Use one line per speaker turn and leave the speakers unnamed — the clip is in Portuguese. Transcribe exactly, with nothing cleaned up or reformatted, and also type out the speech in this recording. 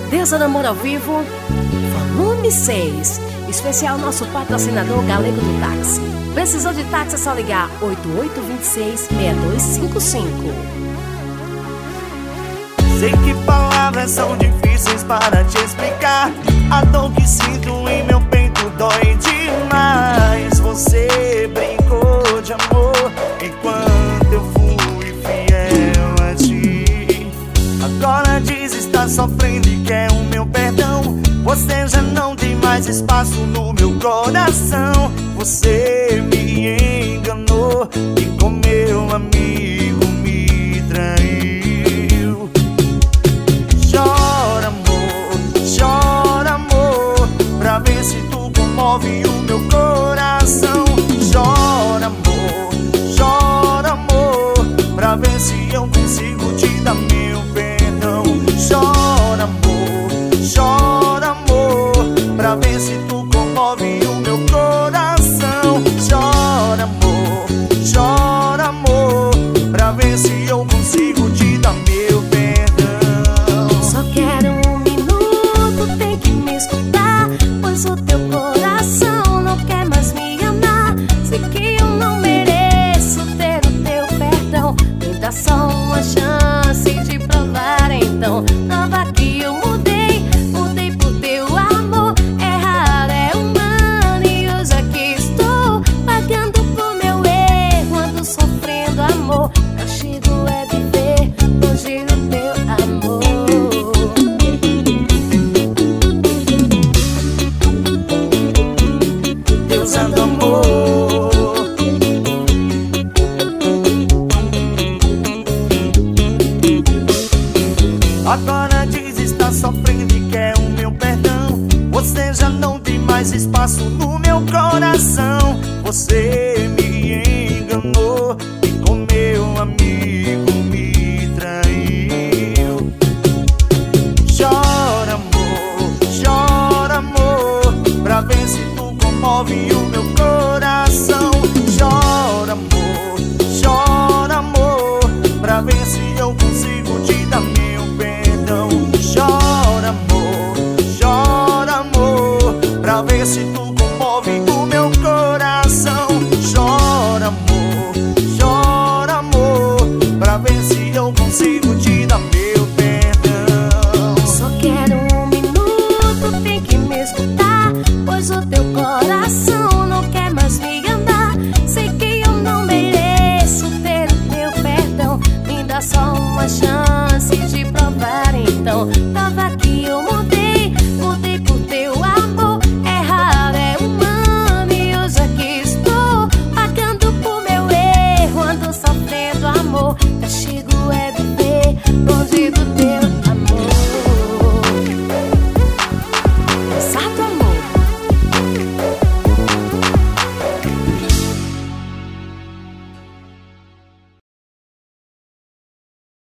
Deusa do Amor ao Vivo, volume seis. Especial nosso patrocinador Galego do Táxi. Precisou de táxi, é só ligar oito oito dois seis, seis dois cinco cinco.
Sei que palavras são difíceis para te explicar. A dor que sinto em meu peito dói demais. Você brincou de amor enquanto eu fui fiel a ti. Agora diz estar sofrendo e quer o meu perdão. Você já não tem mais espaço no meu coração. Você me enganou e com meu amigo me traiu. Chora amor, chora amor, pra ver se tu comove o meu coração. Chora amor, chora amor, pra ver se eu consigo te dar meu perdão. Chora amor, chora amor, pra ver se tu comove o meu coração. Chora amor, chora amor, pra ver se eu consigo te dar meu perdão.
Só quero um minuto, tem que me escutar, pois o teu coração não quer mais me amar. Sei que eu não mereço ter o teu perdão. Me dá só uma chance de provar, então prova que eu mudei, mudei por teu amor. Errar é humano e hoje aqui estou pagando por meu erro. Ando sofrendo amor, castigo é viver longe do teu amor.
Deusa do amor, agora diz estar sofrendo e quer o meu perdão. Você já não tem mais espaço no meu coração. Você me enganou e com meu amigo me traiu. Chora amor, chora amor, pra ver se tu comove o meu coração. Chora amor, chora amor, pra ver se eu consigo te dar meu perdão. Chora amor, chora amor, pra ver se tu comove o meu coração. Chora amor, chora amor, pra ver se eu consigo te dar meu perdão.
Só quero um minuto, tem que me escutar, pois o teu coração não quer mais me amar. Sei que eu não mereço ter o teu perdão. Me dá só uma chance de provar, então